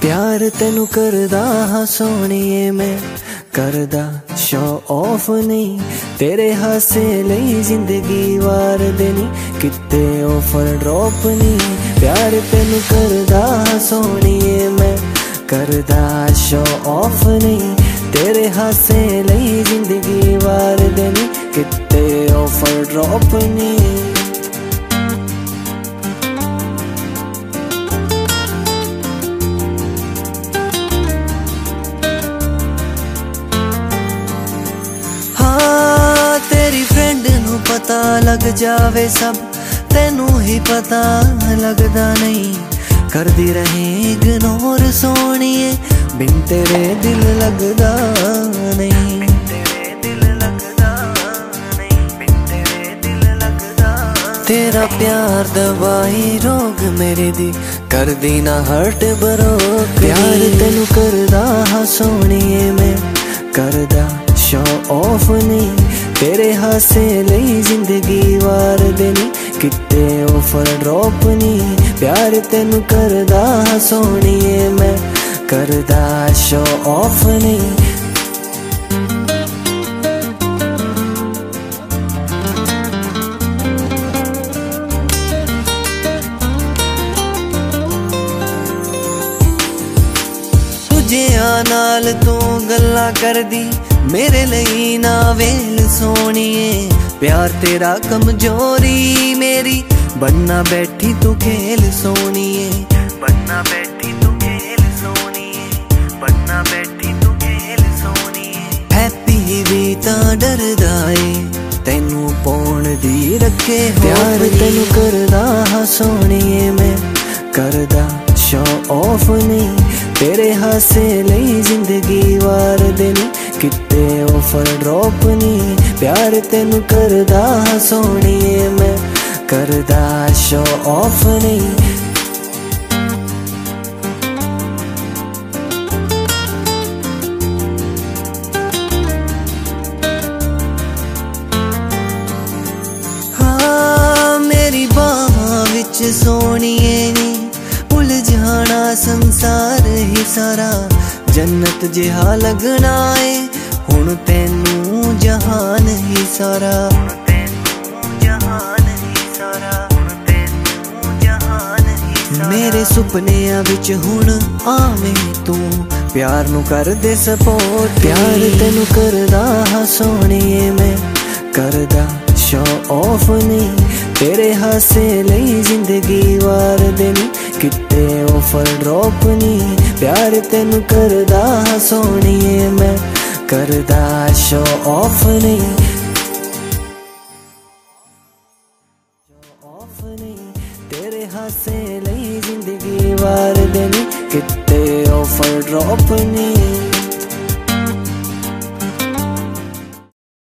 प्यार तेनू करदा हाँ सोहणीए मैं, करदा शो ऑफ नहीं। तेरे हासे लई जिंदगी वार देनी, किते ऑफर ड्रॉप नहीं। प्यार तेनू करदा हाँ सोहणीए मैं, करदा शो ऑफ नहीं। तेरे हासे लई जिंदगी वार देनी, किते ऑफर ड्रॉप नहीं। पता लग जावे सब, तेनू ही पता लगदा नहीं। करदी रहे इग्नोर सोहणीए, बिन तेरे दिल लगदा नहीं। तेरा प्यार दवाई रोग मेरे दी, करदी ना हर्ट बरोग। प्यार तेनू करदा हाँ सोहणीए मैं, करदा शो ऑफ नहीं। तेरे हासे लई जिंदगी वार देनी, किते ऑफर ड्रॉप नहीं। प्यार तेनू करदा हाँ सोहणीए मैं, करदा शो ऑफ नहीं। तुझे नाल तू गल्ला कर दी, मेरे लई ना वेल सोहणीए। प्यार तेरा कमजोरी मेरी, बनना बैठी तू खेल सोहणीए। बनना बैठी तू खेल सोहणीए, बनना बैठी तू खेल सोहणीए। हैप्पी भी तां डरदा ए, तैनू पाउण दी रखे। प्यार तेनू करदा हाँ सोहणीए मैं, करदा शो ऑफ नहीं। तेरे हासे लई जिंदगी वार देनी, किते ऑफर ड्रॉप नहीं। प्यार तेनू करदा हाँ सोहणीए मैं, करदा शो ऑफ नहीं। हाँ मेरी बाहां विच सोहणीए नी, भुल जाना संसार ही सारा। जन्नत जिहा लगना है हुण तैनू जहान ही सारा। मेरे सुपनिया विच हुण आवें तू, प्यार नू कर दे सपोर्ट। प्यार तेनू करदा हाँ सोहणीए मैं, करदा शो ऑफ नहीं। तेरे हासे लई जिंदगी वार देनी, किते ऑफर ड्रॉप नहीं। प्यार तेनू करदा हाँ सोहणीए मैं, करदा शो ऑफ नहीं। ऑफ नहीं। तेरे हासे लई जिंदगी वार देनी, किते ऑफर ड्रॉप नहीं।